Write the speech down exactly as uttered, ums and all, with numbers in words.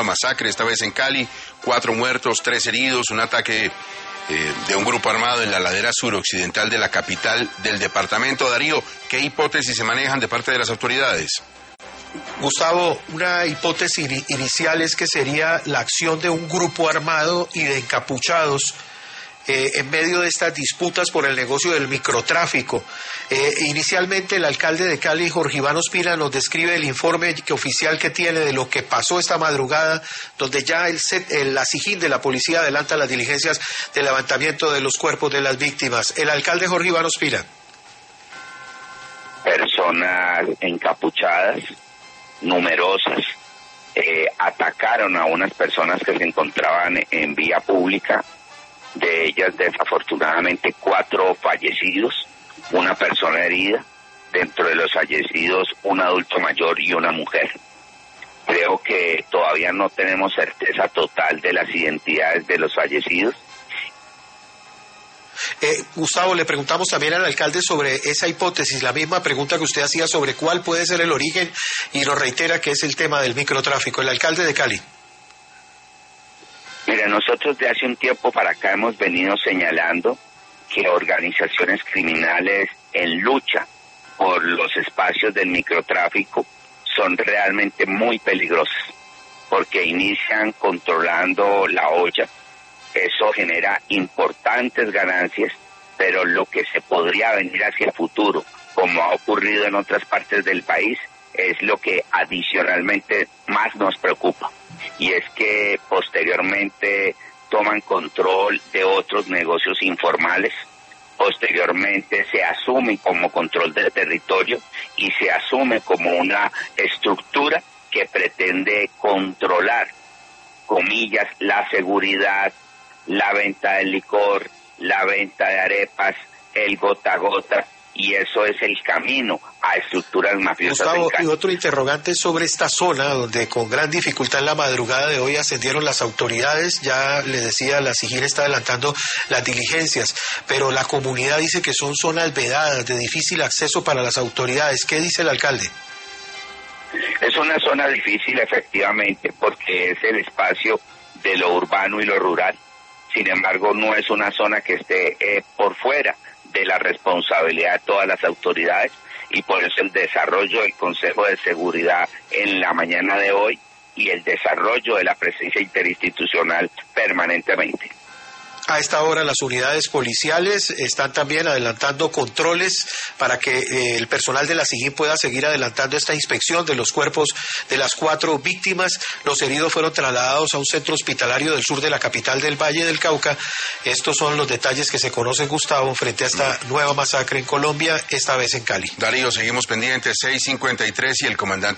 masacre, esta vez en Cali, cuatro muertos, tres heridos, un ataque eh, de un grupo armado en la ladera suroccidental de la capital del departamento. Darío, ¿qué hipótesis se manejan de parte de las autoridades? Gustavo, una hipótesis inicial es que sería la acción de un grupo armado y de encapuchados eh, en medio de estas disputas por el negocio del microtráfico. Eh, inicialmente el alcalde de Cali, Jorge Iván Ospina, nos describe el informe que, oficial que tiene de lo que pasó esta madrugada, donde ya el, set, el la SIJIN de la policía adelanta las diligencias de levantamiento de los cuerpos de las víctimas. El alcalde Jorge Iván Ospina. Personas encapuchadas, numerosas, eh, atacaron a unas personas que se encontraban en vía pública, de ellas desafortunadamente cuatro fallecidos, una persona herida, dentro de los fallecidos un adulto mayor y una mujer. Creo que todavía no tenemos certeza total de las identidades de los fallecidos. Eh, Gustavo, le preguntamos también al alcalde sobre esa hipótesis, la misma pregunta que usted hacía sobre cuál puede ser el origen, y nos reitera que es el tema del microtráfico. El alcalde de Cali. Mira, nosotros de hace un tiempo para acá hemos venido señalando que organizaciones criminales en lucha por los espacios del microtráfico son realmente muy peligrosas, porque inician controlando la olla. Eso genera importantes ganancias, pero lo que se podría venir hacia el futuro, como ha ocurrido en otras partes del país, es lo que adicionalmente más nos preocupa. Y es que posteriormente toman control de otros negocios informales, posteriormente se asume como control del territorio y se asume como una estructura que pretende controlar, comillas, la seguridad, la venta de licor, la venta de arepas, el gota a gota, y eso es el camino a estructuras mafiosas. Gustavo, y otro interrogante sobre esta zona donde con gran dificultad en la madrugada de hoy ascendieron las autoridades. Ya le decía, la SIJIN está adelantando las diligencias, pero la comunidad dice que son zonas vedadas de difícil acceso para las autoridades. ¿Qué dice el alcalde? Es una zona difícil, efectivamente, porque es el espacio de lo urbano y lo rural. Sin embargo, no es una zona que esté eh, por fuera de la responsabilidad de todas las autoridades, y por eso el desarrollo del Consejo de Seguridad en la mañana de hoy y el desarrollo de la presencia interinstitucional permanentemente. A esta hora las unidades policiales están también adelantando controles para que eh, el personal de la SIJIN pueda seguir adelantando esta inspección de los cuerpos de las cuatro víctimas. Los heridos fueron trasladados a un centro hospitalario del sur de la capital del Valle del Cauca. Estos son los detalles que se conocen, Gustavo, frente a esta nueva masacre en Colombia, esta vez en Cali. Darío, seguimos pendientes, seis cincuenta y tres, y el comandante